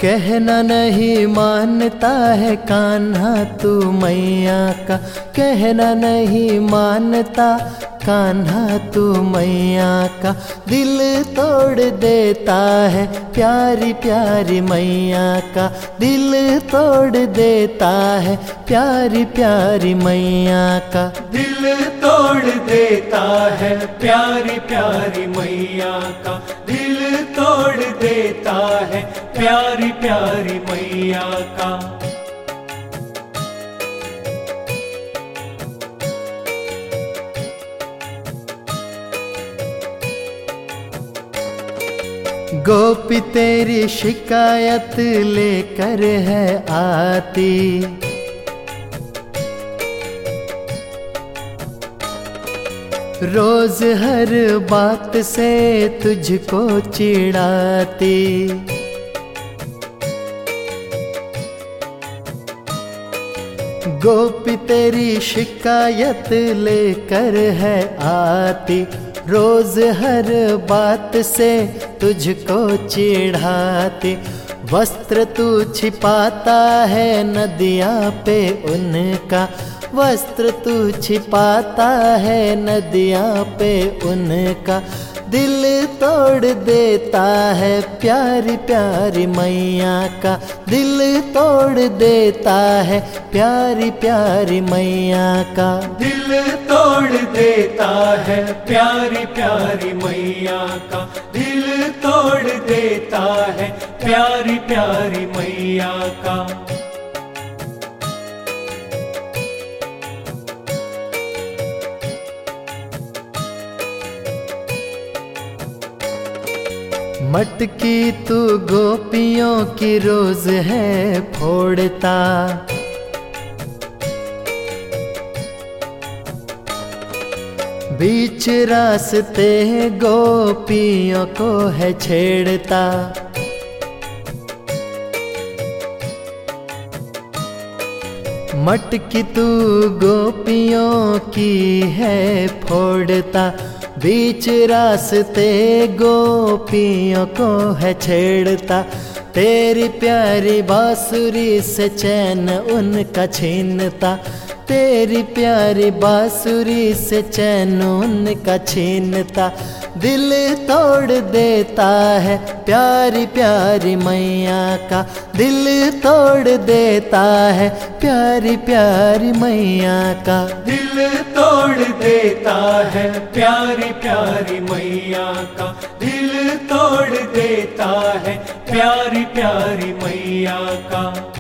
कहना नहीं मानता है कान्हा तू मैया का, कहना नहीं मानता कान्हा तू मैया का। दिल तोड़ देता है प्यारी प्यारी मैया का, दिल तोड़ देता है प्यारी प्यारी मैया का। दिल तोड़ देता है प्यारी प्यारी मैया का, दिल तोड़ देता है प्यारी प्यारी मैया का। गोपी तेरी शिकायत लेकर है आती, रोज हर बात से तुझको चिढ़ाती। गोपी तेरी शिकायत लेकर है आती, रोज हर बात से तुझको चिढ़ाती। वस्त्र तू छिपाता है नदिया पे उनका, वस्त्र तू छिपाता है नदिया पे उनका। दिल तोड़ देता है प्यारी प्यारी मैया का, दिल तोड़ देता है प्यारी प्यारी मैया का। दिल तोड़ देता है प्यारी प्यारी मैया का, दिल तोड़ देता है प्यारी प्यारी मैया का। मटकी तू गोपियों की रोज है फोड़ता, बीच रास्ते गोपियों को है छेड़ता। मटकी तू गोपियों की है फोड़ता, बीच रास्ते गोपियों को है छेड़ता। तेरी प्यारी बांसुरी से चैन उनका छीनता, तेरी प्यारी बांसुरी से चैन उनका छीनता। दिल तोड़ देता है प्यारी प्यारी मैया का, दिल तोड़ देता है प्यारी प्यारी मैया का। दिल तोड़ देता है प्यारी प्यारी मैया का, दिल तोड़ देता है प्यारी प्यारी मैया का।